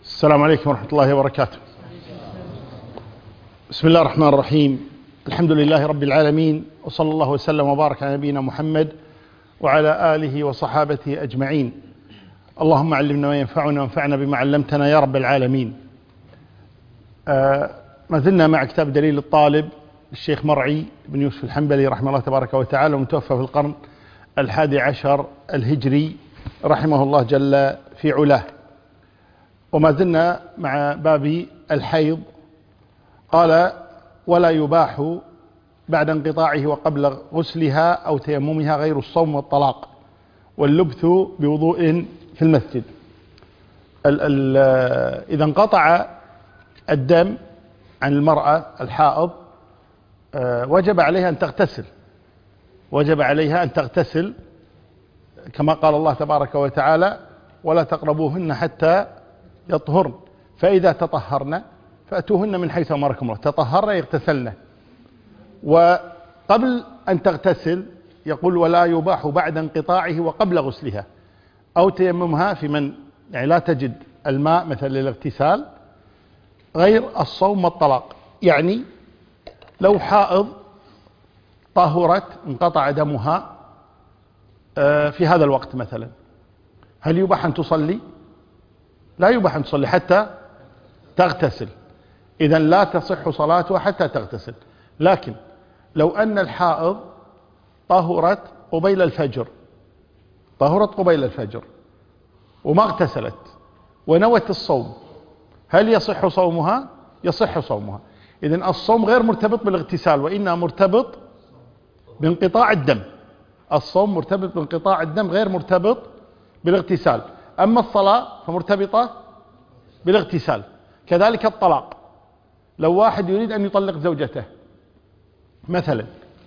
السلام عليكم ورحمة الله وبركاته. بسم الله الرحمن الرحيم. الحمد لله رب العالمين، وصلى الله وسلم وبارك على نبينا محمد وعلى آله وصحابته أجمعين. اللهم علمنا ما ينفعنا وانفعنا بما علمتنا يا رب العالمين. ما زلنا مع كتاب دليل الطالب للشيخ مرعي بن يوسف الحنبلي رحمه الله تبارك وتعالى، ومتوفى في القرن 11 الهجري رحمه الله جل في علاه. وما زلنا مع باب الحيض. قال: ولا يباح بعد انقطاعه وقبل غسلها أو تيممها غير الصوم والطلاق واللبث بوضوء في المسجد. إذا انقطع الدم عن المرأة الحائض وجب عليها أن تغتسل، وجب عليها أن تغتسل كما قال الله تبارك وتعالى: ولا تقربوهن حتى يطهرن، فإذا تطهرن فأتوهن من حيث أمركم الله. تطهرن يغتسلن. وقبل أن تغتسل يقول: ولا يباح بعد انقطاعه وقبل غسلها أو تيممها، في من يعني لا تجد الماء مثل للاغتسال، غير الصوم والطلاق. يعني لو حائض طهرت انقطع دمها في هذا الوقت مثلا، هل يباح أن تصلي؟ لا يباح أن تصلي حتى تغتسل. إذن لا تصح صلاتها حتى تغتسل. لكن لو أن الحائض طهرت قبيل الفجر، طهرت قبيل الفجر وما اغتسلت ونوت الصوم، هل يصح صومها؟ يصح صومها. إذن الصوم غير مرتبط بالاغتسال، وإنما مرتبط بانقطاع الدم. الصوم مرتبط بانقطاع الدم، غير مرتبط بالاغتسال. أما الصلاة فمرتبطة بالاغتسال. كذلك الطلاق، لو واحد يريد أن يطلق زوجته مثلا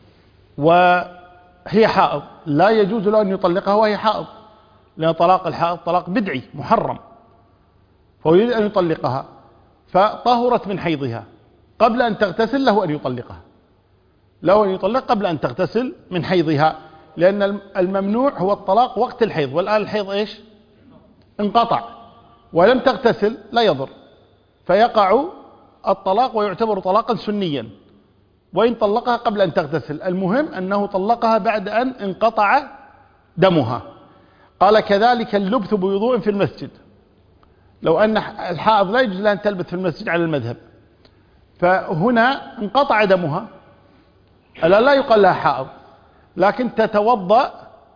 وهي حائض، لا يجوز له أن يطلقها وهي حائض، لأن طلاق الحائض طلاق بدعي محرم، فهو يريد أن يطلقها فطهرت من حيضها قبل أن تغتسل، له أن يطلقها، له أن يطلق قبل أن تغتسل من حيضها، لأن الممنوع هو الطلاق وقت الحيض، والآن الحيض إيش؟ انقطع ولم تغتسل، لا يضر، فيقع الطلاق ويعتبر طلاقا سنيا وإن طلقها قبل أن تغتسل. المهم أنه طلقها بعد أن انقطع دمها. قال: كذلك اللبث بوضوء في المسجد. لو أن الحائض لا يجوز لها أن تلبث في المسجد على المذهب، فهنا انقطع دمها، لا يقال لها حائض، لكن تتوضأ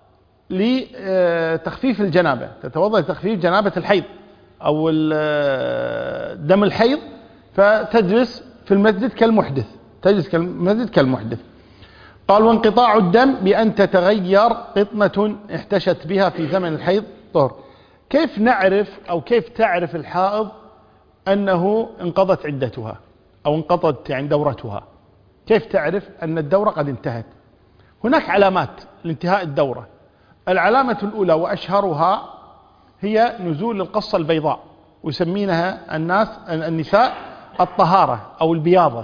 لتخفيف الجنابة، تتوضأ لتخفيف جنابة الحيض أو دم الحيض، فتجلس في المسجد كالمحدث، تجلس في المسجد كالمحدث. قال: وانقطاع الدم بأن تتغير قطنة احتشت بها في زمن الحيض طهر. كيف نعرف أو كيف تعرف الحائض أنه انقضت عدتها أو انقضت يعني دورتها؟ كيف تعرف أن الدورة قد انتهت؟ هناك علامات لانتهاء الدورة. العلامة الأولى وأشهرها هي نزول القصة البيضاء، ويسمينها النساء الطهارة أو البياضة.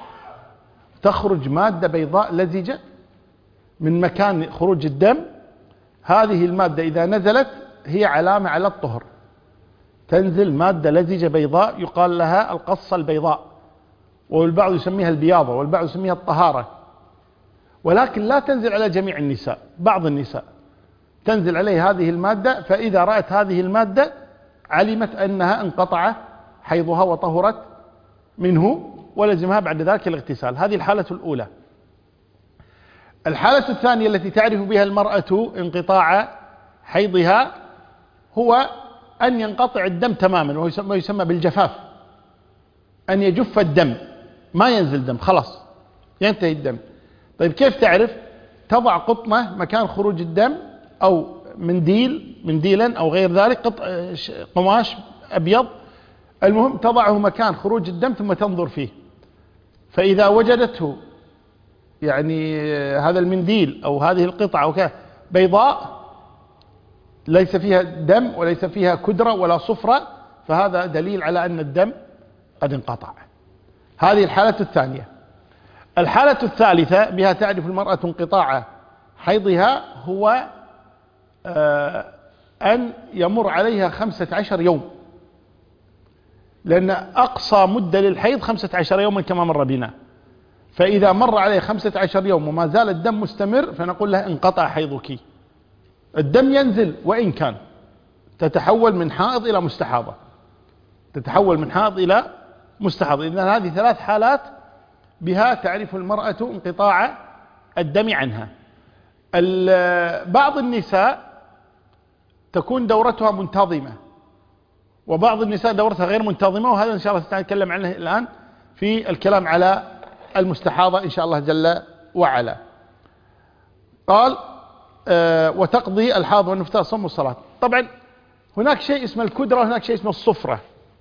تخرج مادة بيضاء لزجة من مكان خروج الدم. هذه المادة إذا نزلت هي علامة على الطهر. تنزل مادة لزجة بيضاء يقال لها القصة البيضاء، والبعض يسميها البياضة والبعض يسميها الطهارة. ولكن لا تنزل على جميع النساء، بعض النساء تنزل عليه هذه المادة، فإذا رأت هذه المادة علمت أنها انقطع حيضها وطهرت منه، ولزمها بعد ذلك الاغتسال. هذه الحالة الأولى. الحالة الثانية التي تعرف بها المرأة انقطاع حيضها هو أن ينقطع الدم تماما، وهو يسمى بالجفاف، أن يجف الدم، ما ينزل دم، خلاص ينتهي الدم. طيب كيف تعرف؟ تضع قطنة مكان خروج الدم أو منديلا أو غير ذلك، قماش أبيض، المهم تضعه مكان خروج الدم ثم تنظر فيه، فإذا وجدته يعني هذا المنديل أو هذه القطعة بيضاء ليس فيها دم وليس فيها كدرة ولا صفرة، فهذا دليل على أن الدم قد انقطع. هذه الحالة الثانية. الحالة الثالثة بها تعرف المرأة انقطاع حيضها هو أن يمر عليها 15 يوم لأن أقصى مدة للحيض 15 يوما كما مر بنا، فإذا مر عليه 15 يوم وما زال الدم مستمر فنقول له انقطع حيضك. الدم ينزل وإن كان، تتحول من حائض إلى مستحاضة، تتحول من حائض إلى مستحاضة. إذن هذه 3 حالات بها تعرف المرأة انقطاع الدم عنها. بعض النساء تكون دورتها منتظمة، وبعض النساء دورتها غير منتظمة، وهذا إن شاء الله سنتكلم عنه الآن في الكلام على المستحاضة إن شاء الله جل وعلا. قال وتقضي الحاض والنفساء الصوم والصلاة. طبعا هناك شيء اسمه الكدرة وهناك شيء اسمه الصفرة.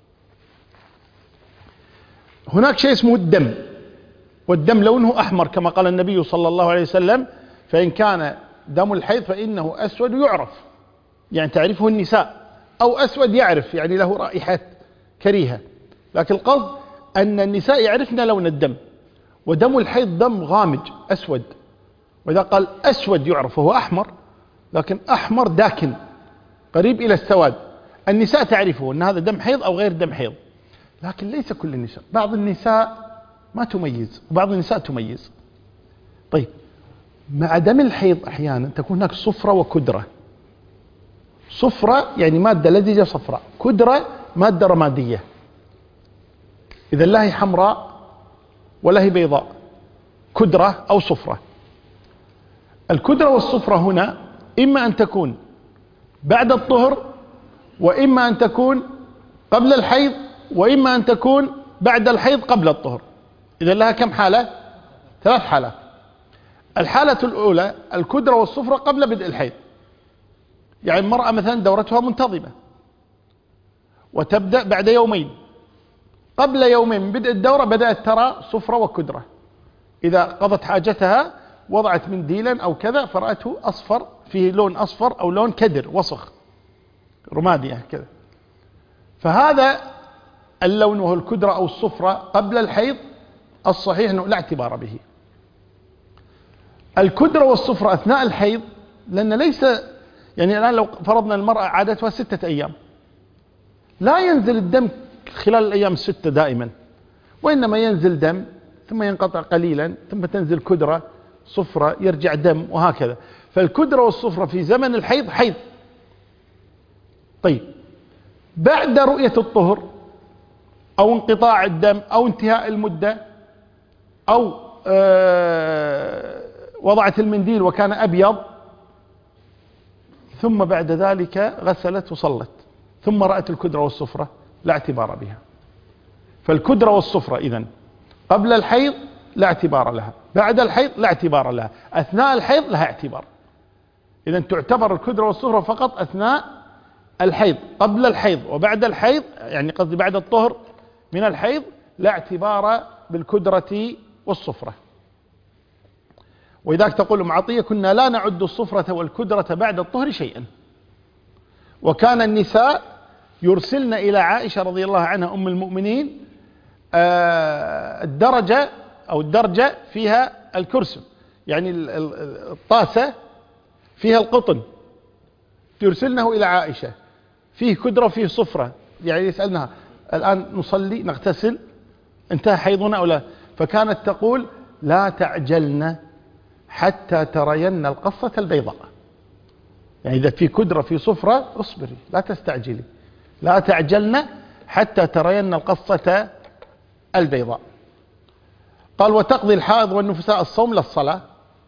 هناك شيء اسمه الدم، والدم لونه أحمر كما قال النبي صلى الله عليه وسلم: فإن كان دم الحيض فإنه أسود يعرف، يعني تعرفه النساء، أو أسود يعرف يعني له رائحة كريهة، لكن القصد أن النساء يعرفن لون الدم، ودم الحيض دم غامج أسود، وإذا قال أسود يعرف وهو أحمر، لكن أحمر داكن قريب إلى السواد. النساء تعرفه أن هذا دم حيض أو غير دم حيض، لكن ليس كل النساء، بعض النساء ما تميز وبعض النساء تميز. طيب، مع دم الحيض أحيانا تكون هناك صفرة وكدرة. صفرة يعني مادة لزجة صفراء، كدرة مادة رمادية، إذا لا هي حمراء ولا هي بيضاء، كدرة أو صفرة. الكدرة والصفرة هنا إما أن تكون بعد الطهر، وإما أن تكون قبل الحيض، وإما أن تكون بعد الحيض قبل الطهر. إذا لها كم حالة؟ 3 حالات. الحالة الأولى الكدرة والصفرة قبل بدء الحيض، يعني المرأة مثلا دورتها منتظمة وتبدأ بعد يومين، قبل يومين من بدء الدورة بدأت ترى صفرة وكدرة، إذا قضت حاجتها وضعت منديلا أو كذا فرأته أصفر، فيه لون أصفر أو لون كدر وسخ رمادي كذا، فهذا اللون وهو الكدرة أو الصفرة قبل الحيض، الصحيح أنه لا اعتبار به. الكدرة والصفرة أثناء الحيض، لأن ليس يعني الآن لو فرضنا المرأة عادتها 6 أيام، لا ينزل الدم خلال الأيام 6 دائما، وإنما ينزل دم ثم ينقطع قليلا ثم تنزل كدرة صفرة يرجع دم وهكذا. فالكدرة والصفرة في زمن الحيض حيض. طيب، بعد رؤية الطهر أو انقطاع الدم أو انتهاء المدة أو وضعت المنديل وكان أبيض، ثم بعد ذلك غسلت وصلت ثم رأت الكدرة والصفرة، لا اعتبار بها. فالكدرة والصفرة إذن قبل الحيض لا اعتبار لها، بعد الحيض لا اعتبار لها، أثناء الحيض لها اعتبار. إذن تعتبر الكدرة والصفرة فقط أثناء الحيض، قبل الحيض وبعد الحيض، يعني قصدي بعد الطهر من الحيض لا اعتبار بالكدرة والصفرة. وإذاك تقول أم عطية: كنا لا نعد الصفرة والكدرة بعد الطهر شيئا. وكان النساء يرسلن إلى عائشة رضي الله عنها أم المؤمنين الدرجة أو الدرجة فيها الكرسم، يعني الطاسة فيها القطن، ترسلنه إلى عائشة فيه كدرة فيه صفرة، يعني يسألنها: الآن نصلي نغتسل انتهى حيضنا أو لا؟ فكانت تقول: لا تعجلن حتى ترين القصة البيضاء، يعني إذا في كدرة في صفرة اصبري لا تستعجلي، لا تعجلن حتى ترين القصة البيضاء. قال: وتقضي الحائض والنفساء الصوم للصلاة.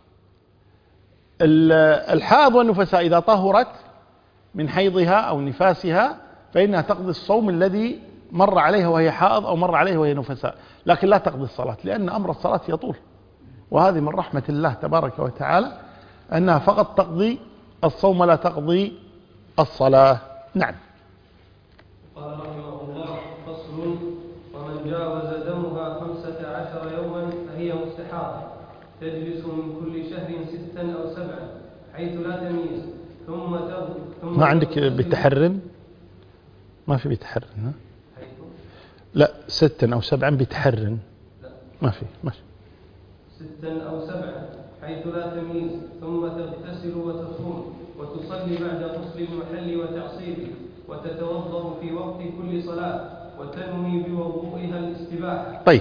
الحائض والنفساء إذا طهرت من حيضها أو نفاسها فإنها تقضي الصوم الذي مر عليها وهي حائض أو مر عليها وهي نفساء، لكن لا تقضي الصلاة، لأن أمر الصلاة يطول، وهذه من رحمة الله تبارك وتعالى أنها فقط تقضي الصوم لا تقضي الصلاة. نعم. قال رحمه الله: فصل: ومن جاوز دمها 15 يوما فهي مستحاضة، تجلس من كل شهر 6 أو 7 حيث لا تمييز، ثم ما عندك بتحرن؟ ما في بتحرن؟ لا 6 أو 7 بتحرن؟ لا ما في، ماشي. 6 أو 7 حيث لا تمييز، ثم تغتسل وتصوم وتصلي بعد غسل المحل وتعصيبه، وتتوضأ في وقت كل صلاة، وتنوي بوضوئها الاستباحة. طيب،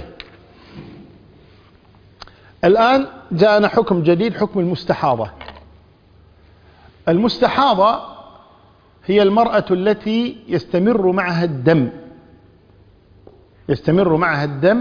الآن جاءنا حكم جديد، حكم المستحاضة. المستحاضة هي المرأة التي يستمر معها الدم،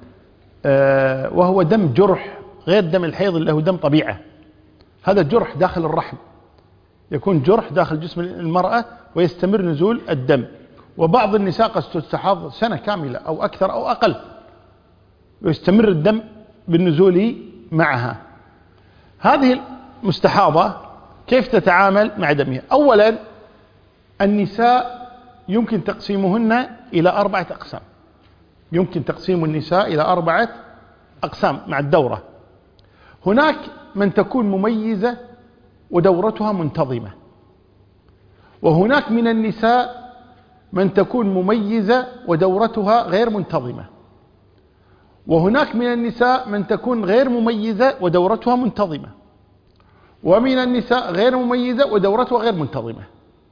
وهو دم جرح غير دم الحيض اللي هو دم طبيعة. هذا الجرح داخل الرحم، يكون جرح داخل جسم المرأة ويستمر نزول الدم. وبعض النساء قد تستحاض سنة كاملة أو أكثر أو أقل، ويستمر الدم بالنزول معها. هذه المستحاضة كيف تتعامل مع دمها؟ أولا، النساء يمكن تقسيمهن إلى 4 أقسام. يمكن تقسيم النساء إلى 4 أقسام مع الدورة. هناك من تكون مميزة ودورتها منتظمة، وهناك من النساء من تكون مميزة ودورتها غير منتظمة، وهناك من النساء من تكون غير مميزة ودورتها منتظمة، ومن النساء غير مميزة ودورتها غير منتظمة.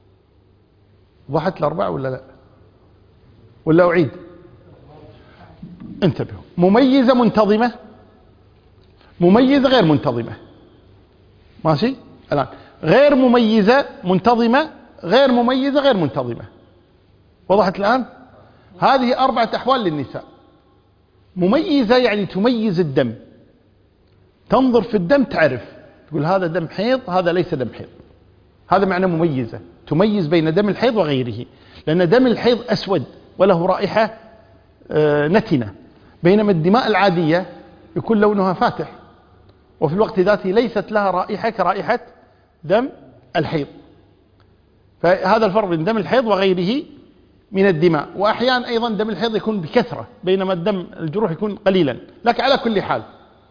وضحت ال4 ولا لا؟ ولا أعيد؟ انتبهوا، مميزة منتظمة، مميزة غير منتظمة. ماشي؟ الآن غير مميزة منتظمة، غير مميزة غير منتظمة. وضحت الآن؟ هذه 4 أحوال للنساء. مميزة يعني تميز الدم، تنظر في الدم تعرف، تقول هذا دم حيض، هذا ليس دم حيض. هذا معنى مميزة، تميز بين دم الحيض وغيره، لأن دم الحيض أسود وله رائحة نتنة، بينما الدماء العادية يكون لونها فاتح، وفي الوقت ذاته ليست لها رائحة كرائحة دم الحيض. فهذا الفرق بين دم الحيض وغيره من الدماء. وأحيانا أيضا دم الحيض يكون بكثرة، بينما الدم الجروح يكون قليلا. لكن على كل حال،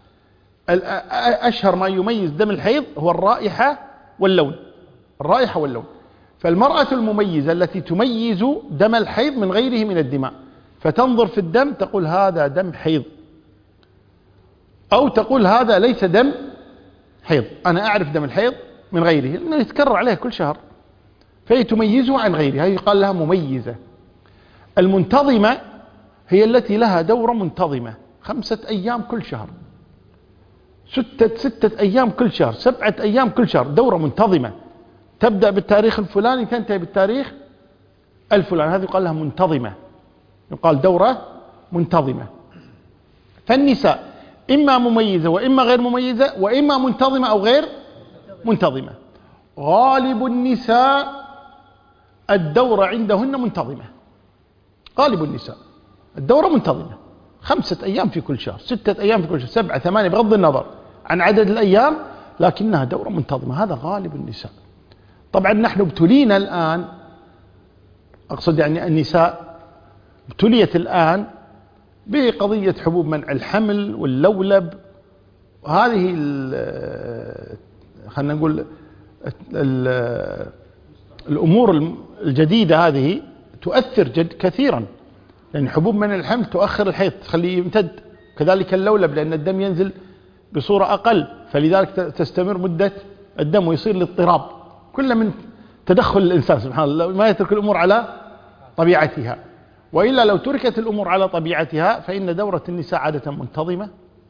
أشهر ما يميز دم الحيض هو الرائحة واللون. الرائحة واللون. فالمرأة المميزة التي تميز دم الحيض من غيره من الدماء، فتنظر في الدم تقول هذا دم حيض، أو تقول هذا ليس دم حيض. أنا أعرف دم الحيض من غيره لأنه يتكرر عليه كل شهر، فهي تميزه عن غيره، هي يقال لها مميزة. المنتظمة هي التي لها دورة منتظمة 5 أيام كل شهر، 6 أيام كل شهر، 7 أيام كل شهر، دورة منتظمة تبدأ بالتاريخ الفلاني تنتهي بالتاريخ الفلاني. هذه يقال لها منتظمة، يقال دورة منتظمة. فالنساء إما مميزة وإما غير مميزة، وإما منتظمة أو غير منتظمة. غالب النساء الدورة عندهن منتظمة. غالب النساء الدورة منتظمة 5 أيام في كل شهر، 6 أيام في كل شهر، 7 8 بغض النظر عن عدد الأيام، لكنها دورة منتظمة. هذا غالب النساء. طبعا نحن ابتلينا الآن، أقصد يعني النساء ابتليت الآن بقضية حبوب منع الحمل واللولب. هذه خلينا نقول الأمور الجديدة هذه تؤثر كثيرا، لأن حبوب منع الحمل تؤخر الحيض، تخليه يمتد. كذلك اللولب، لأن الدم ينزل بصورة أقل، فلذلك تستمر مدة الدم ويصير الاضطراب. كل من تدخل الإنسان سبحان الله، ما يترك الأمور على طبيعتها. وإلا لو تركت الأمور على طبيعتها فإن دورة النساء عادة منتظمة،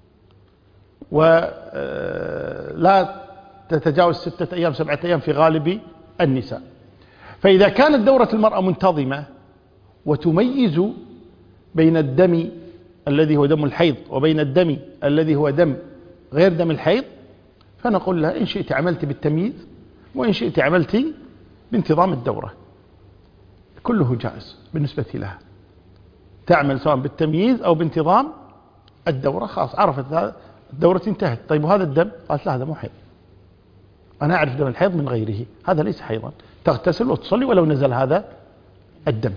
ولا تتجاوز 6 أيام 7 أيام في غالب النساء. فإذا كانت دورة المرأة منتظمة وتميز بين الدم الذي هو دم الحيض وبين الدم الذي هو دم غير دم الحيض، فنقول لها إن شئت عملت بالتمييز، وإن شئت عملت بانتظام الدورة، كله جائز بالنسبة لها. تعمل سواء بالتمييز أو بانتظام الدورة، خلاص عرفت الدورة انتهت. طيب وهذا الدم؟ قالت لا هذا مو حيض، أنا أعرف دم الحيض من غيره، هذا ليس حيضا، تغتسل وتصلي ولو نزل هذا الدم.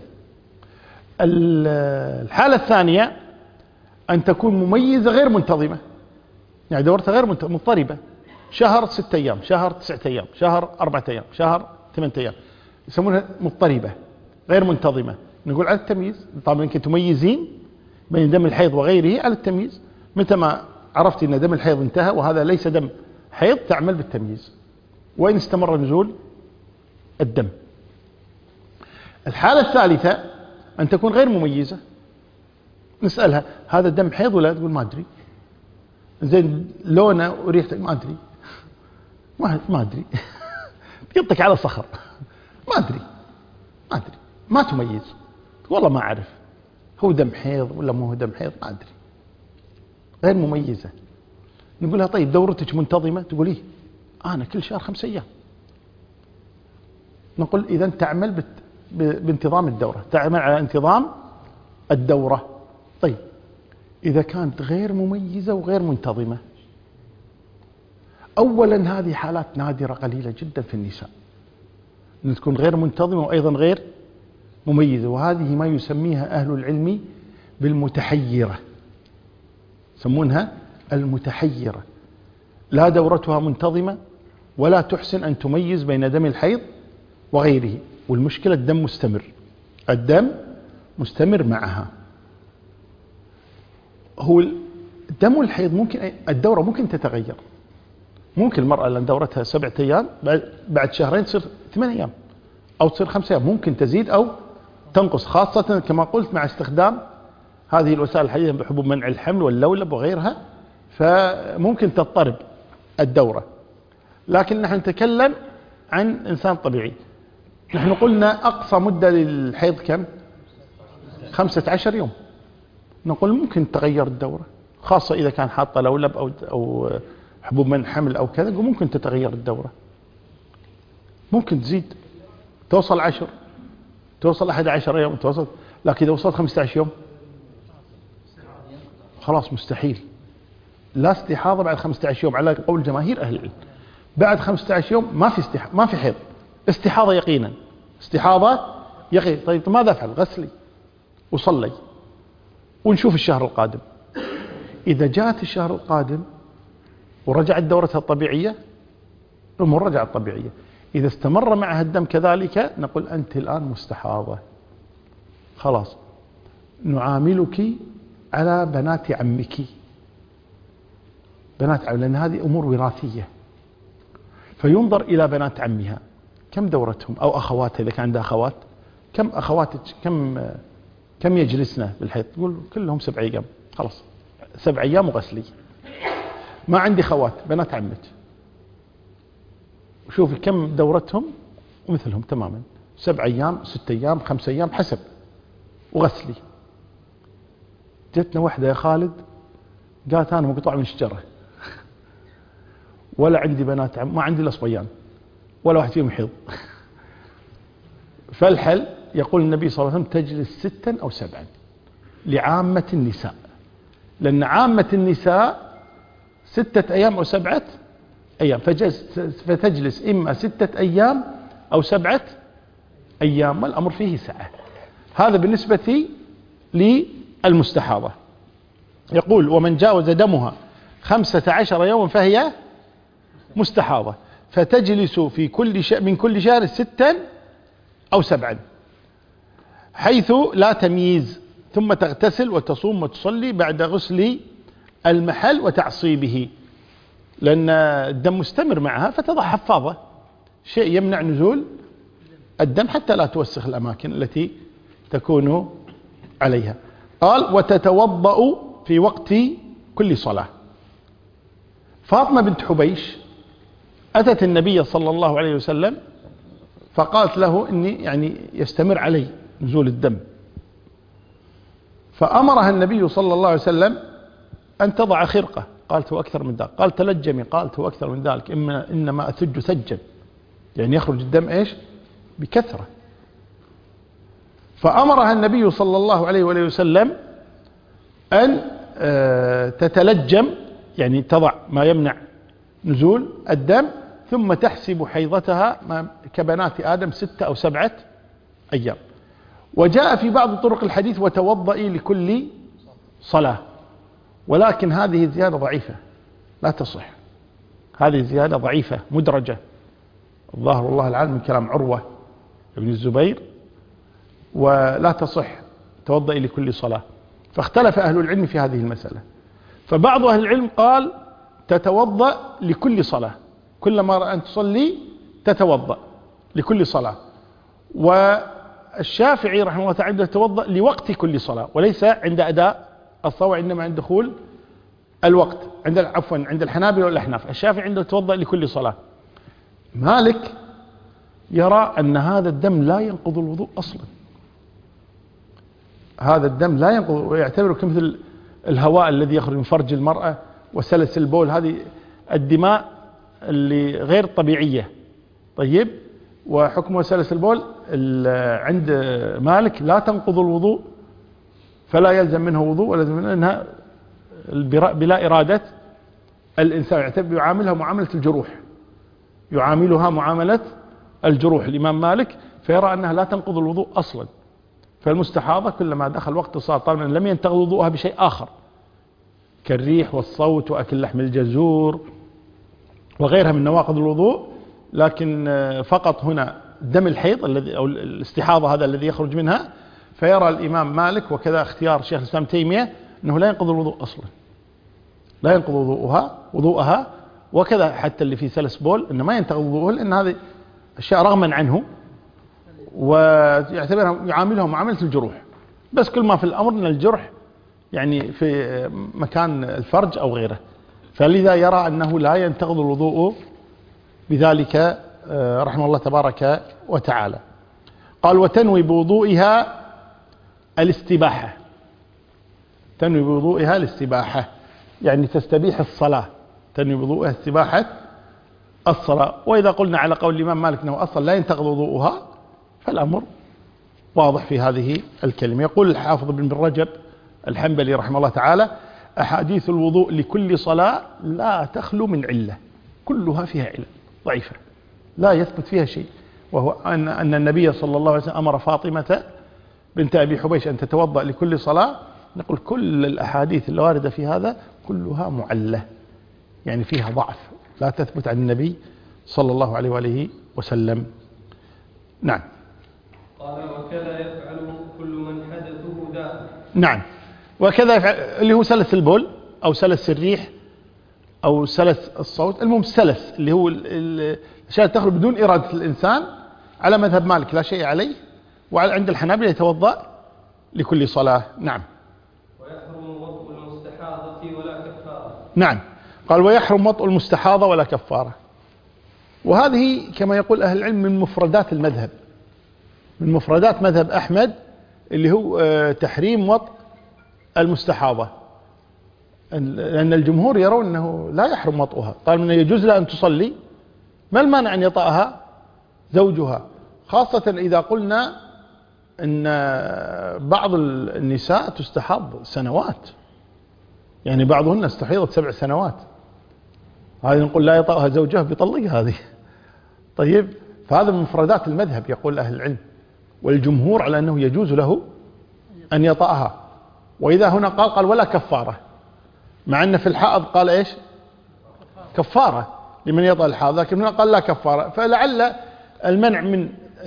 الحالة الثانية أن تكون مميزة غير منتظمة، يعني دورتها غير مضطربة، شهر 6 أيام، شهر 9 أيام، شهر 4 أيام، شهر 8 أيام، يسمونها مضطربة غير منتظمة. نقول على التمييز. طبعا انك تميزين بين دم الحيض وغيره على التمييز. متى ما عرفت ان دم الحيض انتهى وهذا ليس دم حيض تعمل بالتمييز، وإن استمر نزول الدم. الحالة الثالثة أن تكون غير مميزة. نسألها هذا دم حيض ولا؟ تقول ما أدري. زين لونه وريحته؟ ما أدري. ما أدري. يطلق على صخر. ما أدري ما تميز. والله ما أعرف هو دم حيض ولا مو هو دم حيض، ما أدري. غير مميزة. نقول لها طيب دورتك منتظمة؟ تقول إيه أنا كل شهر 5 أيام. نقول إذا تعمل بانتظام الدورة، تعمل على انتظام الدورة. طيب إذا كانت غير مميزة وغير منتظمة، أولا هذه حالات نادرة قليلة جدا في النساء، أن تكون غير منتظمة وأيضا غير مميزة، وهذه ما يسميها أهل العلم بالمتحيرة، يسمونها المتحيرة، لا دورتها منتظمة ولا تحسن أن تميز بين دم الحيض وغيره، والمشكلة الدم مستمر معها. هو دم الحيض ممكن الدورة ممكن تتغير، ممكن المرأة لأن دورتها 7 أيام بعد شهرين تصير 8 أيام أو تصير 5 أيام، ممكن تزيد أو تنقص، خاصة كما قلت مع استخدام هذه الوسائل الحديثة بحبوب منع الحمل واللولب وغيرها، فممكن تضطرب الدورة. لكن نحن نتكلم عن إنسان طبيعي. نحن قلنا أقصى مدة للحيض كم؟ 15 يوم. نقول ممكن تغير الدورة، خاصة إذا كان حاطة لولب أو حبوب منع حمل أو كذا، ممكن تتغير الدورة، ممكن تزيد توصل 10، توصل 11 يوم، توصل. لكن إذا وصلت 15 يوم خلاص مستحيل، لا استحاضة بعد 15 يوم على قول جماهير أهل العلم. بعد 15 يوم ما في حيض، استحاضة يقينا، استحاضة يقين. طيب ماذا أفعل؟ غسلي وصلي ونشوف الشهر القادم. إذا جاءت الشهر القادم ورجعت دورتها الطبيعية، الأمور رجعت طبيعية. إذا استمر معها الدم كذلك نقول أنت الآن مستحاضة، خلاص نعاملك على بنات عمك، لأن هذه أمور وراثية، فينظر إلى بنات عمها كم دورتهم، أو أخواتها إذا كان عندها أخوات، كم أخواتك كم يجلسنا بالحيض؟ تقول كلهم 7 أيام، خلاص 7 أيام وغسلي. ما عندي خوات بنات عمك، شوفي كم دورتهم ومثلهم تماما، 7 أيام 6 أيام 5 أيام حسب، وغسلي. جتنا واحدة يا خالد قالت أنا مقطوع من شجرة ولا عندي بنات عم، ما عندي إلا صبيان ولا واحد فيهم حيض. فالحل يقول النبي صلى الله عليه وسلم تجلس 6 أو 7 لعامة النساء، لأن عامة النساء 6 أيام أو 7 أيام، فتجلس إما 6 أيام أو 7 أيام، والأمر فيه سعة. هذا بالنسبة للمستحاضة. يقول ومن جاوز دمها 15 يوما فهي مستحاضة، فتجلس في من كل شهر 6 أو 7 حيث لا تمييز، ثم تغتسل وتصوم وتصلي بعد غسل المحل وتعصيبه، لأن الدم مستمر معها، فتضع حفاظة شيء يمنع نزول الدم حتى لا توسخ الأماكن التي تكون عليها. قال وتتوضأ في وقت كل صلاة. فاطمة بنت حبيش أتت النبي صلى الله عليه وسلم فقالت له إني يعني يستمر علي نزول الدم، فأمرها النبي صلى الله عليه وسلم أن تضع خرقة، قالت هو أكثر من ذلك، قال تلجمي، قالت هو أكثر من ذلك، إنما أثج ثجا، يعني يخرج الدم إيش؟ بكثرة. فأمرها النبي صلى الله عليه وآله وسلم أن تتلجم، يعني تضع ما يمنع نزول الدم، ثم تحسب حيضتها كبنات آدم 6 أو 7 أيام. وجاء في بعض طرق الحديث وتوضئي لكل صلاة، ولكن هذه زيادة ضعيفة لا تصح، هذه زيادة ضعيفة مدرجة، الظاهر والله العالم من كلام عروة ابن الزبير، ولا تصح توضئي لكل صلاة. فاختلف أهل العلم في هذه المسألة، فبعض أهل العلم قال تتوضأ لكل صلاة، كلما أن تصلي تتوضأ لكل صلاة. الشافعي رحمه الله تعالى يتوضأ لوقت كل صلاة وليس عند أداء الصلاة، وإنما عند دخول الوقت. عند الحنابلة والأحناف. الشافعي عنده يتوضأ لكل صلاة. مالك يرى أن هذا الدم لا ينقض الوضوء أصلا، هذا الدم لا ينقض، ويعتبره كمثل الهواء الذي يخرج من فرج المرأة وسلس البول، هذه الدماء اللي غير طبيعية. طيب، وحكم سلس البول عند مالك لا تنقض الوضوء، فلا يلزم منه وضوء، ولازم منه انها بلا إرادة الإنسان، يعاملها معاملة الجروح، يعاملها معاملة الجروح الإمام مالك، فيرى أنها لا تنقض الوضوء أصلا. فالمستحاضة كلما دخل وقت الصلاة طالما لم ينتقض وضوءها بشيء آخر كالريح والصوت وأكل لحم الجزور وغيرها من نواقض الوضوء، لكن فقط هنا دم الحيض الذي أو الاستحاضة هذا الذي يخرج منها، فيرى الإمام مالك وكذا اختيار شيخ الإسلام تيمية أنه لا ينقض الوضوء أصلا، لا ينقض وضوءها، وكذا حتى اللي في سلس بول أنه ما ينتقض وضوءه، لأن هذه أشياء رغما عنه، ويعتبرها يعاملها معاملة الجروح، بس كل ما في الأمر أن الجرح يعني في مكان الفرج أو غيره، فلذا يرى أنه لا ينتقض الوضوء بذلك رحمه الله تبارك وتعالى. قال وتنوي بوضوئها الاستباحة، تنوي بوضوئها الاستباحة يعني تستبيح الصلاة، تنوي بوضوئها استباحة الصلاة. وإذا قلنا على قول الإمام مالك أنه أصلا لا ينتقض وضوءها فالأمر واضح في هذه الكلمة. يقول الحافظ بن رجب الحنبلي رحمه الله تعالى أحاديث الوضوء لكل صلاة لا تخلو من علة، كلها فيها علة ضعيفة لا يثبت فيها شيء، وهو أن النبي صلى الله عليه وسلم أمر فاطمة بنت أبي حبيش أن تتوضأ لكل صلاة. نقول كل الأحاديث الواردة في هذا كلها معلة، يعني فيها ضعف لا تثبت عن النبي صلى الله عليه وآله وسلم. نعم. قال وكذا يفعل كل من حدثه داء. نعم، وكذا يفعل اللي هو سلس البول أو سلس الريح أو سلس الصوت، المهم سلس اللي هو الأشياء تخرج بدون إرادة الإنسان، على مذهب مالك لا شيء عليه، وعند الحنابلة يتوضأ لكل صلاة. نعم. ويحرم وطء المستحاضة ولا كفارة. نعم، قال ويحرم وطء المستحاضة ولا كفارة، وهذه كما يقول أهل العلم من مفردات المذهب، من مفردات مذهب أحمد اللي هو تحريم وطء المستحاضة، لأن الجمهور يرون أنه لا يحرم وطئها، قال أنه يجوز لها أن تصلي، ما المانع أن يطأها زوجها، خاصة إذا قلنا أن بعض النساء تستحاض سنوات، يعني بعضهن استحيضت 7 سنوات، هذه نقول لا يطأها زوجها بيطلق هذه. طيب، فهذا من مفردات المذهب يقول أهل العلم، والجمهور على أنه يجوز له أن يطأها. وإذا هنا قال ولا كفارة، مع أن في الحائض قال إيش كفارة لمن يطأ الحائض، لكن هنا قال لا كفارة، فلعل المنع من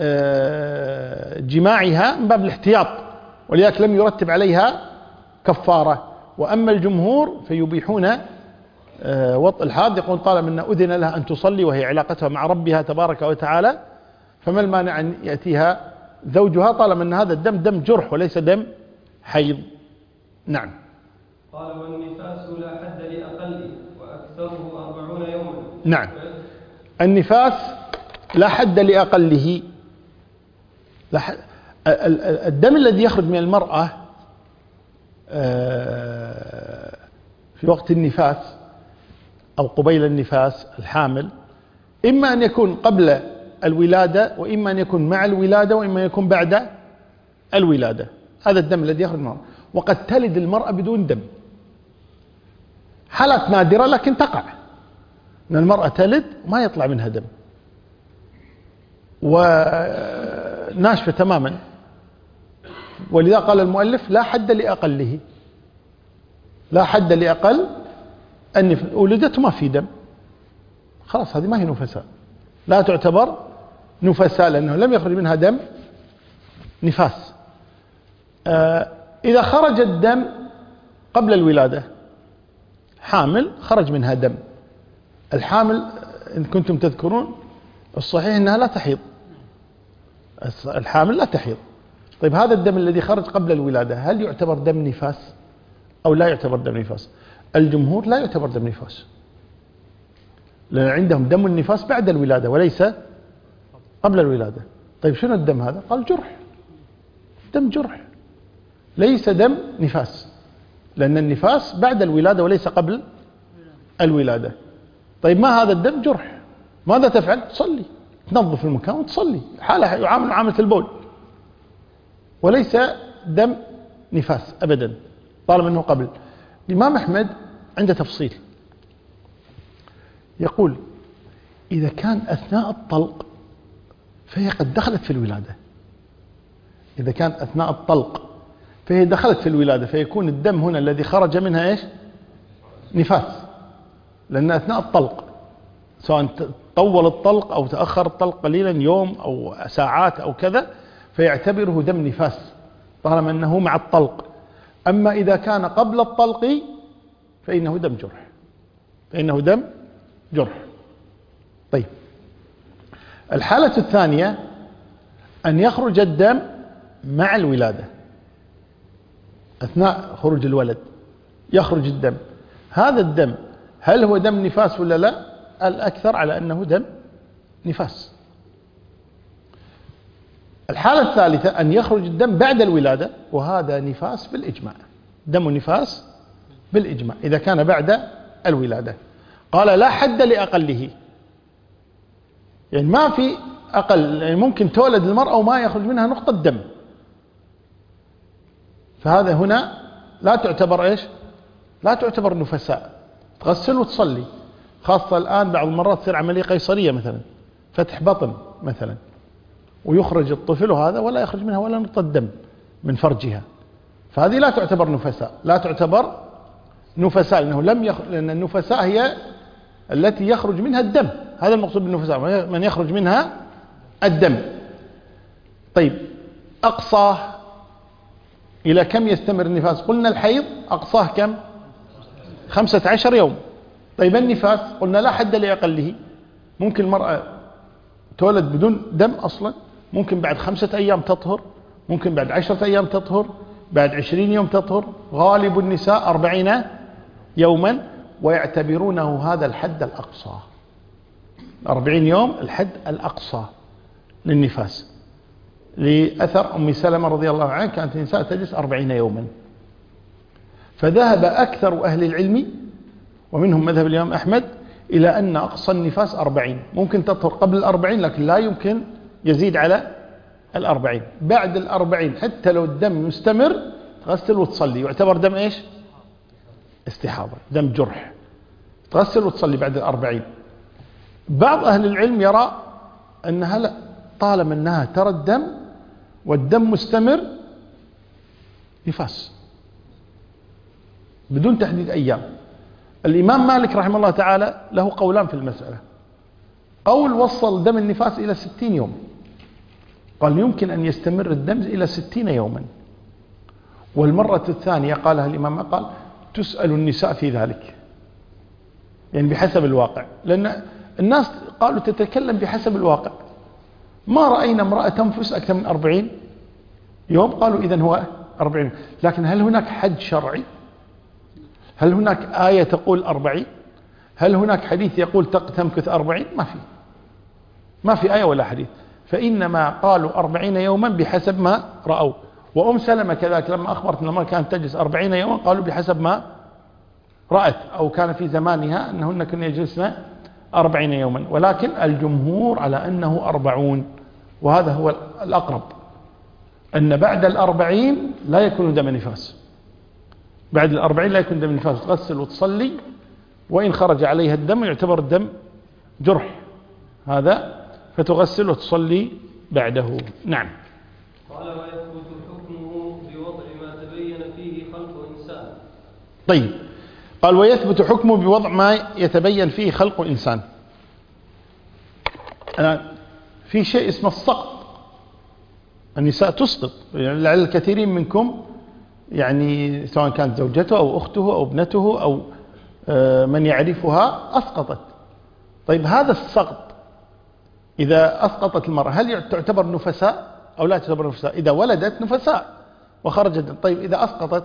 جماعها من باب الاحتياط، ولذلك لم يرتب عليها كفارة. وأما الجمهور فيبيحون وطء الحائض، يقول طالما أن أذن لها أن تصلي وهي علاقتها مع ربها تبارك وتعالى، فما المانع أن يأتيها زوجها طالما أن هذا الدم دم جرح وليس دم حيض. نعم. قال والنفاس لا حد لأقله وأكثره 40 يوما. نعم، النفاس لا حد لأقله، الدم الذي يخرج من المرأة في وقت النفاس أو قبيل النفاس الحامل، إما أن يكون قبل الولادة، وإما أن يكون مع الولادة، وإما أن يكون بعد الولادة. هذا الدم الذي يخرج من المرأة، وقد تلد المرأة بدون دم، حالات نادرة لكن تقع أن المرأة تلد ما يطلع منها دم وناشفة تماما، ولذا قال المؤلف لا حد لأقله، لا حد لأقل أن ولدت ما في دم، خلاص هذه ما هي نفساء، لا تعتبر نفساء لأنه لم يخرج منها دم نفاس. إذا خرج الدم قبل الولادة، حامل خرج منها دم، الحامل إن كنتم تذكرون الصحيح أنها لا تحيض، الحامل لا تحيض، طيب هذا الدم الذي خرج قبل الولادة هل يعتبر دم نفاس أو لا يعتبر دم نفاس؟ الجمهور لا يعتبر دم نفاس، لأن عندهم دم النفاس بعد الولادة وليس قبل الولادة. طيب شنو الدم هذا؟ قال جرح، دم جرح، ليس دم نفاس، لأن النفاس بعد الولادة وليس قبل الولادة. طيب ما هذا الدم؟ جرح. ماذا تفعل؟ تصلي، تنظف المكان وتصلي، حالة يعامل معاملة البول، وليس دم نفاس أبدا طالما أنه قبل. الإمام أحمد عنده تفصيل، يقول إذا كان أثناء الطلق فهي قد دخلت في الولادة، إذا كان أثناء الطلق فهي دخلت في الولادة، فيكون الدم هنا الذي خرج منها إيش؟ نفاس، لأن أثناء الطلق سواء طول الطلق أو تأخر الطلق قليلا يوم أو ساعات أو كذا فيعتبره دم نفاس طالما أنه مع الطلق. أما إذا كان قبل الطلق فإنه دم جرح، فإنه دم جرح. طيب الحالة الثانية أن يخرج الدم مع الولادة، أثناء خروج الولد يخرج الدم، هذا الدم هل هو دم نفاس ولا لا؟ الأكثر على أنه دم نفاس. الحالة الثالثة أن يخرج الدم بعد الولادة، وهذا نفاس بالإجماع، دم نفاس بالإجماع إذا كان بعد الولادة. قال لا حد لأقله، يعني ما في أقل، يعني ممكن تولد المرأة وما يخرج منها نقطة دم، فهذا هنا لا تعتبر إيش؟ لا تعتبر نفساء، تغسل وتصلي. خاصة الآن بعض المرات تصير عملية قيصرية مثلا، فتح بطن مثلا، ويخرج الطفل وهذا ولا يخرج منها ولا نقطة دم من فرجها، فهذه لا تعتبر نفساء، لا تعتبر نفساء، لأنه لأن النفساء هي التي يخرج منها الدم، هذا المقصود بالنفساء، من يخرج منها الدم. طيب أقصاه إلى كم يستمر النفاس؟ قلنا الحيض أقصاه كم؟ 15 يوم. طيب النفاس قلنا لا حد لأقله، ممكن المرأة تولد بدون دم أصلا، ممكن بعد 5 أيام تطهر، ممكن بعد 10 أيام تطهر، بعد 20 يوم تطهر، غالب النساء 40 يوما، ويعتبرونه هذا الحد الأقصى، 40 يوم الحد الأقصى للنفاس، لأثر أم سلمة رضي الله عنها كانت النساء تجلس 40 يوما. فذهب أكثر أهل العلم ومنهم مذهب الإمام أحمد إلى أن أقصى النفاس 40، ممكن تطهر قبل 40 لكن لا يمكن يزيد على 40. بعد 40 حتى لو الدم يستمر تغسل وتصلي، يعتبر دم إيش؟ استحاضة، دم جرح، تغسل وتصلي بعد 40. بعض أهل العلم يرى أنها لا، طالما أنها ترى الدم والدم مستمر نفاس بدون تحديد أيام. الإمام مالك رحمه الله تعالى له قولان في المسألة، قول وصل دم النفاس إلى 60 يوم، قال يمكن أن يستمر الدم إلى 60 يوما، والمرة الثانية قالها الإمام قال تسأل النساء في ذلك، يعني بحسب الواقع، لأن الناس قالوا تتكلم بحسب الواقع، ما رأينا امرأة تنفس أكثر من 40 يوم، قالوا إذن هو 40. لكن هل هناك حد شرعي؟ هل هناك آية تقول 40؟ هل هناك حديث يقول تمكث 40؟ ما في آية ولا حديث، فإنما قالوا 40 يوما بحسب ما رأوا. وأم سلمة كذلك لما أخبرت أن المرأة كانت تجلس 40 يوما قالوا بحسب ما رأت، أو كان في زمانها أنهن كن يجلسن 40 يوما، ولكن الجمهور على أنه 40، وهذا هو الأقرب، أن بعد 40 لا يكون دم نفاس، بعد 40 لا يكون دم نفاس، تغسل وتصلي، وإن خرج عليها الدم يعتبر الدم جرح هذا، فتغسل وتصلي بعده. نعم. قال ويثبت حكمه بوضع ما تبين فيه خلق إنسان. طيب قال ويثبت حكمه بوضع ما يتبين فيه خلق إنسان. أنا في شيء اسمه السقط، النساء تسقط، يعني لعل الكثيرين منكم يعني سواء كانت زوجته أو أخته أو ابنته أو من يعرفها أسقطت. طيب هذا السقط إذا أسقطت المرأة هل تعتبر نفساء أو لا تعتبر نفساء؟ إذا ولدت نفساء وخرجت. طيب إذا أسقطت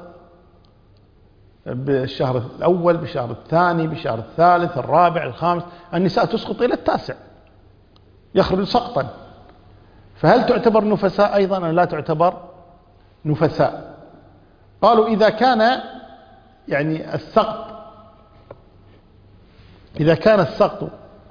بالشهر الأول، بالشهر الثاني، بالشهر الثالث، الرابع، الخامس، النساء تسقط إلى التاسع يخرج سقطا، فهل تعتبر نفساء أيضا أو لا تعتبر نفساء؟ قالوا إذا كان يعني السقط، إذا كان السقط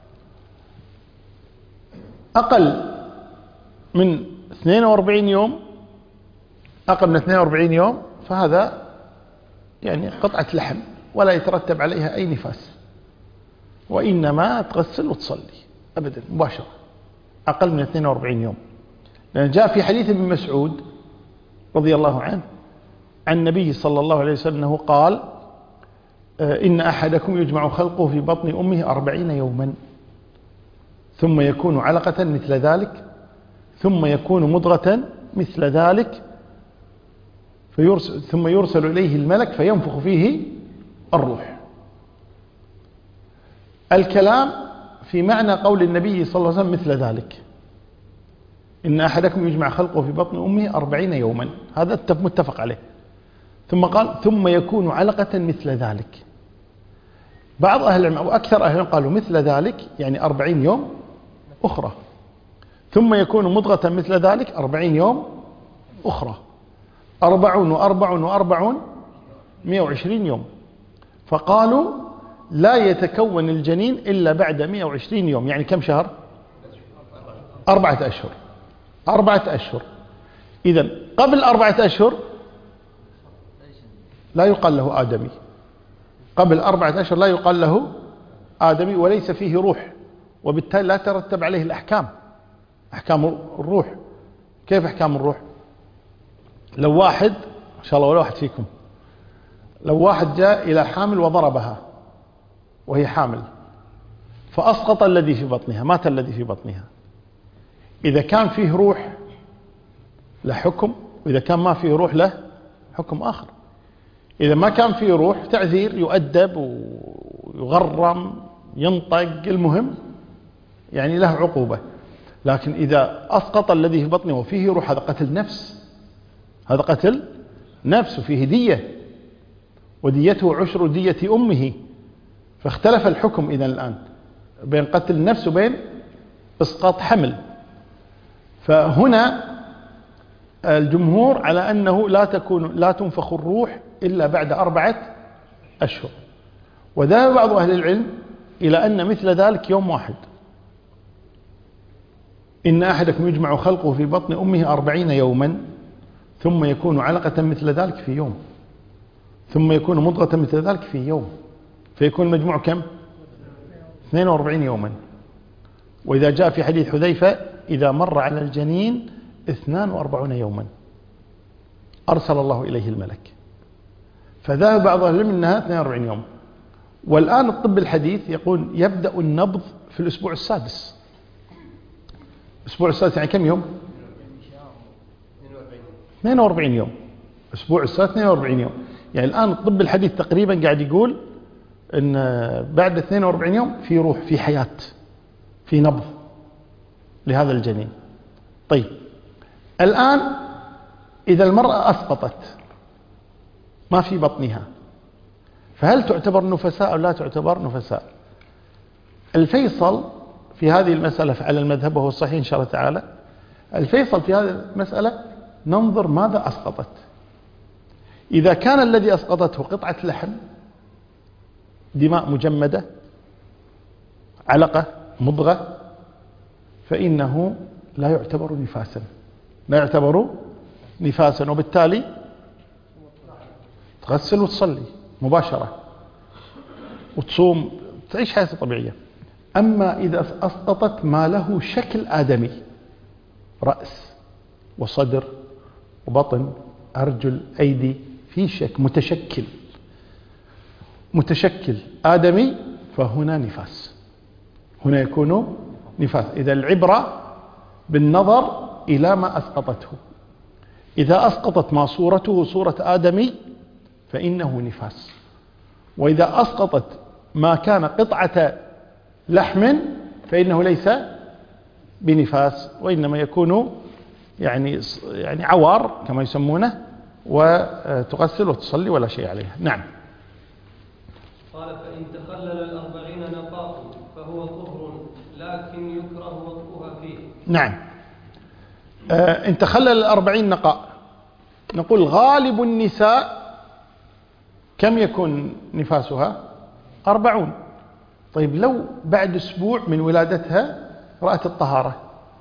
أقل من 42 يوم، أقل من 42 يوم، فهذا يعني قطعة لحم ولا يترتب عليها أي نفاس، وإنما تغسل وتصلي أبدا مباشرة أقل من 42 يوم. لأن جاء في حديث ابن مسعود رضي الله عنه عن النبي صلى الله عليه وسلم أنه قال: إن أحدكم يجمع خلقه في بطن أمه 40 يوما ثم يكون علقة مثل ذلك ثم يكون مضغة مثل ذلك ثم يرسل إليه الملك فينفخ فيه الروح. الكلام في معنى قول النبي صلى الله عليه وسلم مثل ذلك، إن أحدكم يجمع خلقه في بطن أمه 40 يوما، هذا متفق عليه. ثم قال: ثم يكون علقة مثل ذلك. بعض أهل العلم أو أكثر أهل العلم قالوا مثل ذلك يعني 40 يوم أخرى، ثم يكون مضغة مثل ذلك 40 يوم أخرى، 40 و40 120 يوم. فقالوا لا يتكون الجنين إلا بعد 120 يوم، يعني كم شهر؟ 4 أشهر. 4 أشهر. إذن قبل 4 أشهر لا يقال له آدمي، قبل 4 أشهر لا يقال له آدمي وليس فيه روح، وبالتالي لا ترتب عليه الأحكام، أحكام الروح. كيف أحكام الروح؟ لو واحد إن شاء الله ولا واحد فيكم، لو واحد جاء إلى حامل وضربها وهي حامل فأسقط الذي في بطنها، مات الذي في بطنها، إذا كان فيه روح له حكم، وإذا كان ما فيه روح له حكم آخر. إذا ما كان فيه روح تعذير، يؤدب ويغرم ينطق، المهم يعني له عقوبة. لكن إذا أسقط الذي في بطنه وفيه روح، هذا قتل نفس، هذا قتل نفس وفيه دية، وديته عشر دية أمه. فاختلف الحكم إذن الآن بين قتل النفس وبين إسقاط حمل. فهنا الجمهور على أنه لا تنفخ الروح إلا بعد 4 أشهر. وذهب بعض أهل العلم إلى أن مثل ذلك يوم واحد. إن أحدكم يجمع خلقه في بطن أمه 40 يوما ثم يكون علقة مثل ذلك في يوم ثم يكون مضغة مثل ذلك في يوم، فيكون المجموع كم؟ 42 يوما. وإذا جاء في حديث حذيفة: إذا مر على الجنين 42 يوما أرسل الله إليه الملك. فذهب بعض أهل العلم أنها 42 يوم. والآن الطب الحديث يقول يبدأ النبض في الأسبوع السادس. الأسبوع السادس يعني كم يوم؟ 42 يوم. الأسبوع السادس 42 يوم. يعني الآن الطب الحديث تقريبا قاعد يقول أن بعد 42 يوم في روح، في حياة، في نبض لهذا الجنين. طيب الآن إذا المرأة أسقطت ما في بطنها، فهل تعتبر نفساء أو لا تعتبر نفساء؟ الفيصل في هذه المسألة على المذهب وهو الصحيح إن شاء الله تعالى، الفيصل في هذه المسألة ننظر ماذا أسقطت. إذا كان الذي أسقطته قطعة لحم، دماء مجمدة، علقة، مضغة، فإنه لا يعتبر نفاسا، لا يعتبر نفاسا، وبالتالي تغسل وتصلي مباشرة وتصوم، تعيش حياة طبيعية. أما إذا أسقطت ما له شكل آدمي، رأس وصدر وبطن، أرجل، أيدي، في شكل متشكل آدمي، فهنا نفاس، هنا يكون نفاس. إذا العبرة بالنظر إلى ما أسقطته. إذا أسقطت ما صورته صورة آدمي فإنه نفاس، وإذا أسقطت ما كان قطعة لحم فإنه ليس بنفاس، وإنما يكون يعني عوار كما يسمونه، وتغسل وتصلي ولا شيء عليها. نعم. قال فإن تخلل 40 نقاء فهو طهر لكن يكره وطئها فيه. نعم. إن تخلل 40 نقاء، نقول غالب النساء كم يكون نفاسها؟ 40. طيب لو بعد أسبوع من ولادتها رأت الطهارة،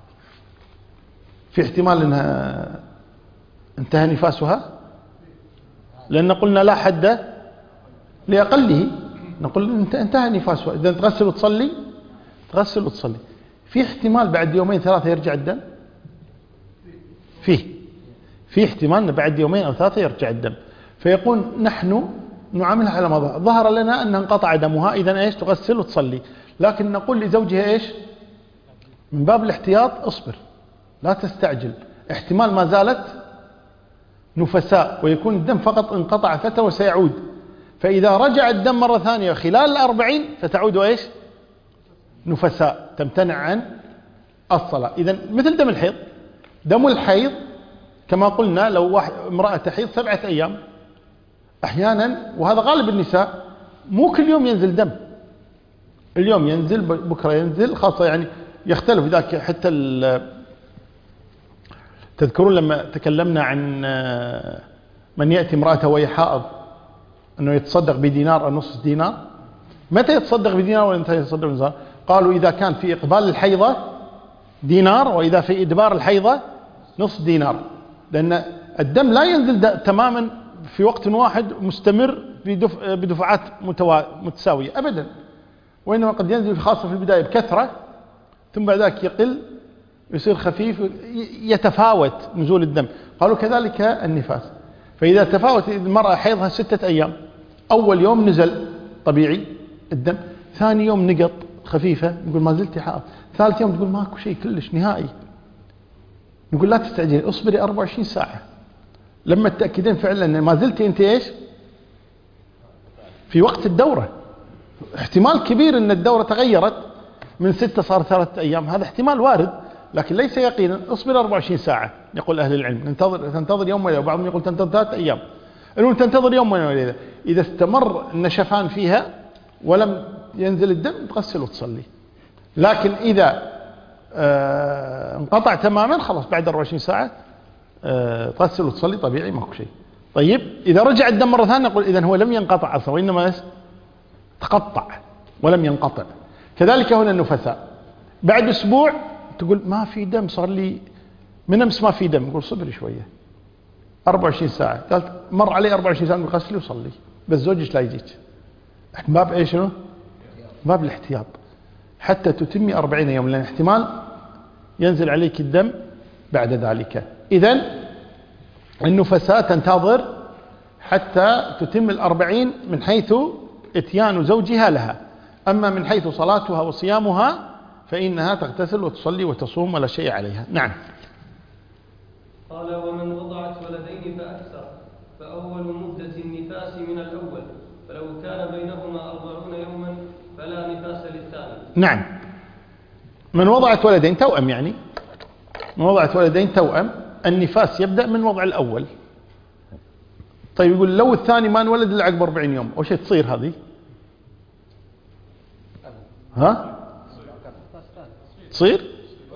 في احتمال أنها انتهى نفاسها؟ لأن قلنا لا حد لأقله، نقول انتهى نفاسها، إذا تغسل وتصلي، تغسل وتصلي. في احتمال بعد يومين ثلاثة يرجع الدم؟ في احتمال أن بعد يومين أو ثلاثة يرجع الدم، فيقول نحن نعاملها على ما ظهر لنا أن انقطع دمها، إذا إيش؟ تغسل وتصلي. لكن نقول لزوجها إيش؟ من باب الاحتياط اصبر، لا تستعجل، احتمال ما زالت نفساء ويكون الدم فقط انقطع فترة وسيعود، فإذا رجع الدم مرة ثانية خلال 40 فتعود إيش؟ نفساء، تمتنع عن الصلاة. إذا مثل دم الحيض، دم الحيض كما قلنا لو امرأة تحيض 7 أيام أحيانا، وهذا غالب النساء، مو كل يوم ينزل دم، اليوم ينزل بكرة ينزل، خاصة يعني يختلف ذاك. حتى تذكرون لما تكلمنا عن من يأتي امرأته وهي حائض أنه يتصدق بدينار أو نصف دينار؟ متى يتصدق بدينار ومتى يتصدق بدينار؟ قالوا إذا كان في إقبال الحيضة دينار، وإذا في إدبار الحيضة نصف دينار، لأن الدم لا ينزل تماما في وقت واحد مستمر بدفعات متساوية أبدا، وإنما قد ينزل خاصة في البداية بكثرة، ثم بعد ذلك يقل، يصير خفيف، يتفاوت نزول الدم. قالوا كذلك النفاس، فإذا تفاوت المرأة حيضها 6 أيام، أول يوم نزل طبيعي الدم، ثاني يوم نقط خفيفة، نقول ما زلت حائض، ثالث يوم تقول ماكو شيء كلش نهائي، نقول لا تستعجلي، اصبري 24 ساعة لما تتأكدين فعلا أن ما زلت أنت إيش؟ في وقت الدورة. احتمال كبير أن الدورة تغيرت من 6 صار 3 أيام، هذا احتمال وارد لكن ليس يقينا. اصبر 24 ساعة يقول أهل العلم، تنتظر يوم وليلة، وبعضهم يقول تنتظر 3 أيام، المهم تنتظر يوم وليلة. إذا استمر النشفان فيها ولم ينزل الدم تغسل وتصلي، لكن إذا انقطع تماما خلاص بعد 24 ساعة تغسل وتصلي طبيعي ماكو شيء. طيب إذا رجع الدم مرة ثانية نقول إذن هو لم ينقطع أصلا، وإنما تقطع ولم ينقطع. كذلك هنا النفساء، بعد أسبوع تقول ما في دم، صار لي من أمس ما في دم، نقول صبري شوية 24 ساعة، قالت مر علي 24 ساعة نقول غسلي وصلي، بس زوجك لا يجيك، باب إيش شنو؟ باب الاحتياط حتى تتمي 40 يوم، لأن احتمال ينزل عليك الدم بعد ذلك. إذن النفساء تنتظر حتى تتم 40 من حيث اتيان زوجها لها، أما من حيث صلاتها وصيامها فإنها تغتسل وتصلي وتصوم ولا شيء عليها. نعم. قال ومن وضعت ولدين فأكثر فأول مدة النفاس من الأول، فلو كان بينهما 40 يوما فلا نفاس للثاني. نعم. من وضعت ولدين توأم، يعني من وضعت ولدين توأم النفاس يبدأ من وضع الأول. طيب يقول لو الثاني ما انولد إلا عقب 40 يوم وش تصير هذه؟ ها؟ تصير؟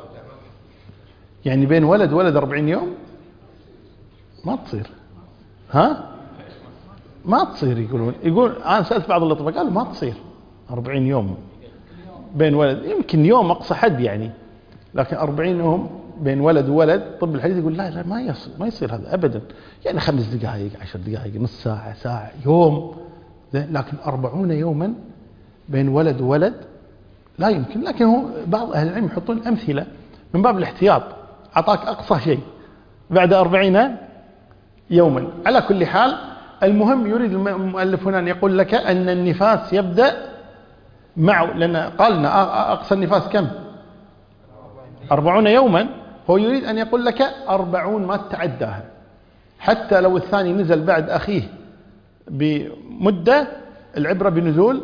يعني بين ولد 40 يوم ما تصير. ها؟ ما تصير. يقول أنا سألت بعض الأطباء قالوا ما تصير 40 يوم بين ولد، يمكن يوم أقصى حد يعني، لكن 40 يوم بين ولد وولد طب الحديث يقول لا ما يصير هذا أبدا، يعني 5 دقائق 10 دقائق نص ساعة ساعة يوم، لكن 40 يوما بين ولد وولد لا يمكن. لكن هو بعض أهل العلم يحطون أمثلة من باب الاحتياط، أعطاك أقصى شيء بعد 40 يوما. على كل حال المهم يريد المؤلف هنا أن يقول لك أن النفاس يبدأ معه، لأن قالنا أقصى النفاس كم؟ 40 يوما، هو يريد أن يقول لك 40 ما تتعداها، حتى لو الثاني نزل بعد أخيه بمدة، العبرة بنزول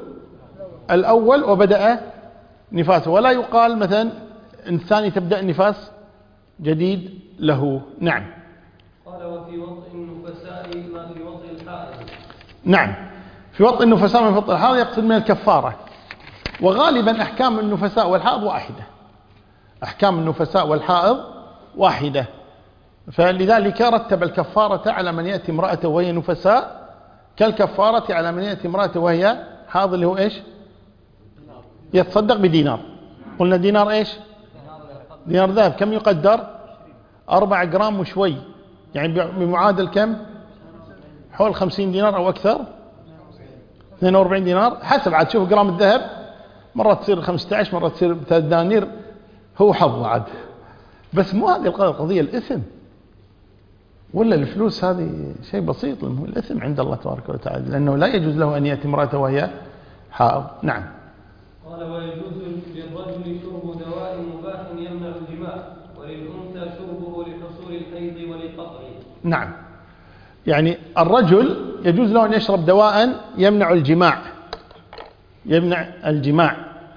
الأول وبدأ نفاسه، ولا يقال مثلا الثاني تبدأ النفاس جديد له. نعم. قال وفي وطء النفساء ما في وطء الحائض. نعم، في وطء النفساء من وطء الحائض يقصد من الكفارة، وغالبا أحكام النفساء والحائض واحدة، أحكام النفساء والحائض واحدة، فلذلك رتب الكفارة على من يأتي امرأته وهي نفساء كالكفارة على من يأتي امرأته وهي حائض، اللي هو إيش؟ يتصدق بدينار. قلنا دينار إيش؟ دينار ذهب. كم يقدر؟ 4 جرام وشوي، يعني بمعادل كم؟ حول 50 دينار أو أكثر، 42 دينار حسب. عاد شوف جرام الذهب مرة تصير 15، مرة تصير 3 دنانير، هو حظ عاد. بس مو هذه القضية، الإثم ولا الفلوس هذه شيء بسيط. الإثم عند الله تبارك وتعالى، لأنه لا يجوز له أن يأتي امرأته وهي حائض. نعم. قال ويجوز للرجل شرب دواء مباح يمنع الجماع، وللأنثى شربه لحصول الحيض ولقطعه. نعم، يعني الرجل يجوز له أن يشرب دواء يمنع الجماع، يمنع الجماع،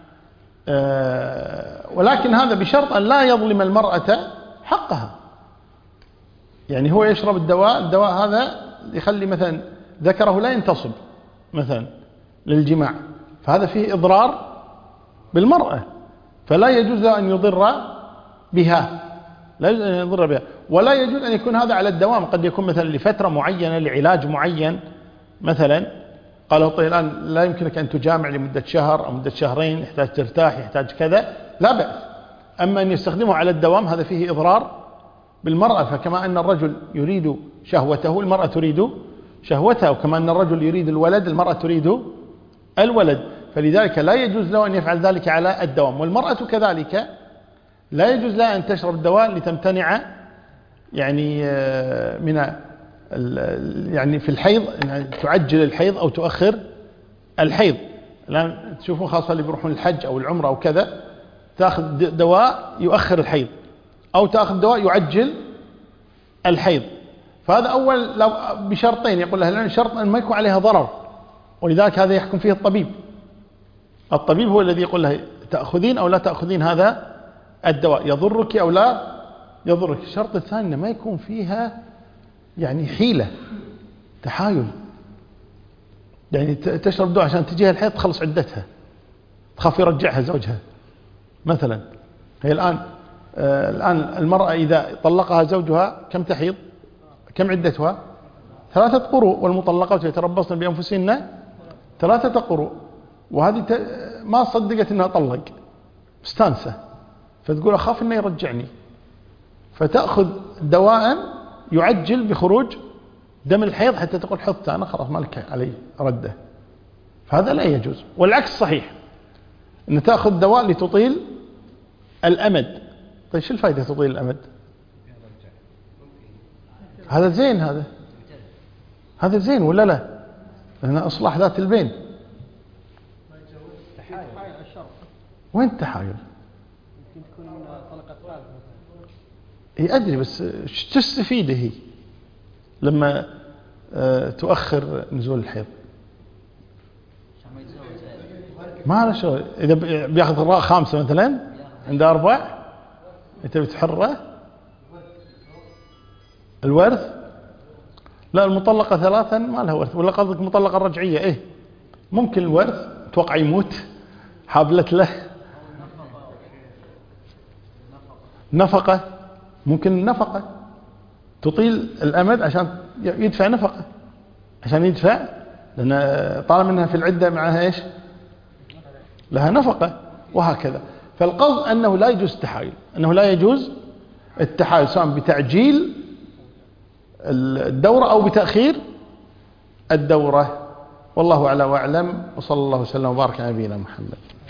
ولكن هذا بشرط أن لا يظلم المرأة حقها. يعني هو يشرب الدواء هذا يخلي مثلا ذكره لا ينتصب مثلا للجماع، فهذا فيه إضرار بالمرأة، فلا يجوز له أن يضر بها، لا يجوز أن يضر بها، ولا يجوز أن يكون هذا على الدوام. قد يكون مثلا لفترة معينة لعلاج معين، مثلا قالوا طيب الآن لا يمكنك أن تجامع لمدة شهر أو مدة شهرين، يحتاج ترتاح، يحتاج كذا، لا بأس. أما أن يستخدمه على الدوام هذا فيه إضرار بالمرأة. فكما أن الرجل يريد شهوته المرأة تريد شهوتها، وكما أن الرجل يريد الولد المرأة تريد الولد، فلذلك لا يجوز له أن يفعل ذلك على الدوام. والمرأة كذلك لا يجوز لها أن تشرب الدواء لتمتنع يعني من يعني في الحيض، يعني تعجل الحيض أو تؤخر الحيض. الآن تشوفون خاصة اللي بيروحون الحج أو العمرة أو كذا، تأخذ دواء يؤخر الحيض أو تأخذ دواء يعجل الحيض. فهذا أول لو بشرطين، يقول أهل العلم شرط أن ما يكون عليها ضرر، ولذلك هذا يحكم فيه الطبيب. الطبيب هو الذي يقول له تأخذين أو لا تأخذين هذا الدواء، يضرك أو لا يضرك. الشرط الثاني ما يكون فيها يعني حيلة، تحايل، يعني تشرب دواء عشان تجيها الحيض تخلص عدتها، تخاف يرجعها زوجها مثلا. هي الآن المرأة إذا طلقها زوجها كم تحيض؟ كم عدتها؟ 3 قروء، والمطلقات يتربصن بأنفسهن 3 قروء. وهذه ما صدقت أنها طلق، مستانسة، فتقول أخاف أنه يرجعني، فتأخذ دواء يعجل بخروج دم الحيض حتى تقول حطت أنا خلاص مالك علي رده. فهذا لا يجوز. والعكس صحيح، أن تأخذ دواء لتطيل الأمد. طيب شو الفائدة تطيل الأمد؟ هذا زين، هذا زين ولا لا؟ لأن أصلاح ذات البين. وين التحايل؟ يمكن تكون طلقة ثالثة. هي أدري، بس ايش تستفيد هي لما تؤخر نزول الحيض؟ ما له شغل. إذا بياخذ 5 مثلا عنده 4 أنت بتحره. الورث لا، المطلقة 3 ما لها ورث. ولا قصدك مطلقة الرجعية؟ إيه ممكن الورث، توقع يموت حابلت له نفقة، ممكن النفقة تطيل الأمد عشان يدفع نفقة، عشان يدفع، لأن طالما أنها في العدة معها إيش؟ لها نفقة، وهكذا. فالقصد أنه لا يجوز التحايل، أنه لا يجوز التحايل سواء بتعجيل الدورة أو بتأخير الدورة. والله أعلى وأعلم، وصلى الله وسلم وبارك على نبينا محمد.